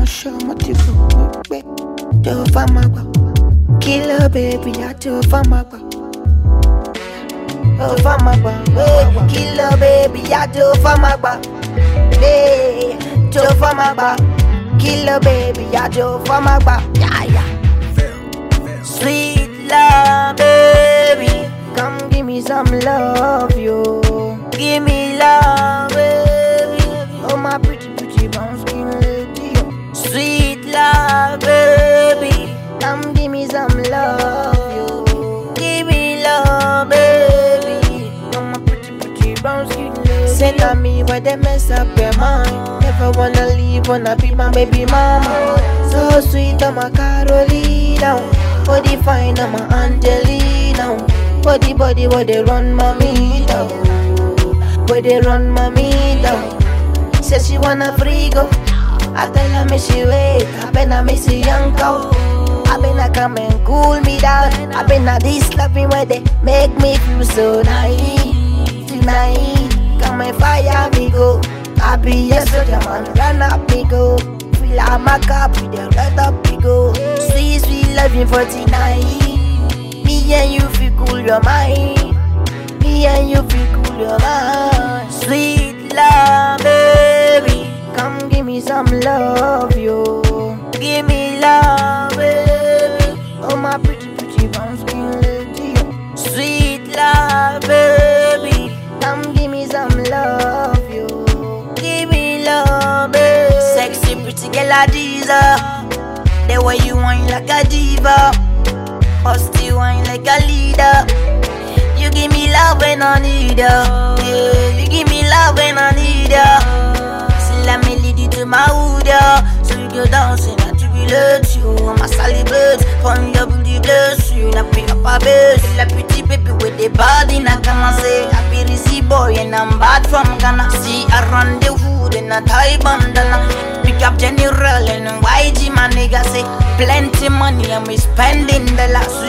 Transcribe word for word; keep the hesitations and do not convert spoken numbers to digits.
show my tipo, do for my killer baby, I do for my oh for my killer baby, I do for my hey, do for my killer baby, I do for my yeah yeah. Sweet love baby, come give me some love, yo. Give me love, baby. Oh my pretty, pretty brown skin lady. Sweet love, baby. Come give me some love, yo. Give me love, baby. Oh my pretty, pretty brown skin lady. Say to me why they mess up your mind. Never wanna leave, wanna be my baby mama. So sweet, I'm a Carolina. Body fine, I'm a Angelina. Body, body, what they run, mommy down. Where they run, mommy down. Says she wanna free go. I tell her me she wait. I been a miss a young cow. I been a come and cool me down. I been a this loving where they make me feel so nice. Tonight, come and fire me go. I be a soldier man, run up me go. Feel like my cup with the red up me go. Sweet, sweet loving for tonight. Me and you feel cool your mind. Me and you feel cool your mind. Sweet love baby, come give me some love, yo. Give me love baby. Oh my pretty, pretty brown skin lady, yo. Sweet love baby, come give me some love, yo. Give me love baby. Sexy pretty girl Adiza, the way you whine like a diva. Busty wine like a leader. You give me love when I need her. Yeah, you give me love when I need her. So let me lead you to my hood, yeah. So you go dancing, I jubilate you. I'ma celebrate, from your booty bless you. I pick up a base, like pretty baby with the body. I can say, I be risky boy and I'm bad from Ghana. See, I run the hood and I tie bandana. Pick up General and Y G, my nigga say, plenty money and we spending the last.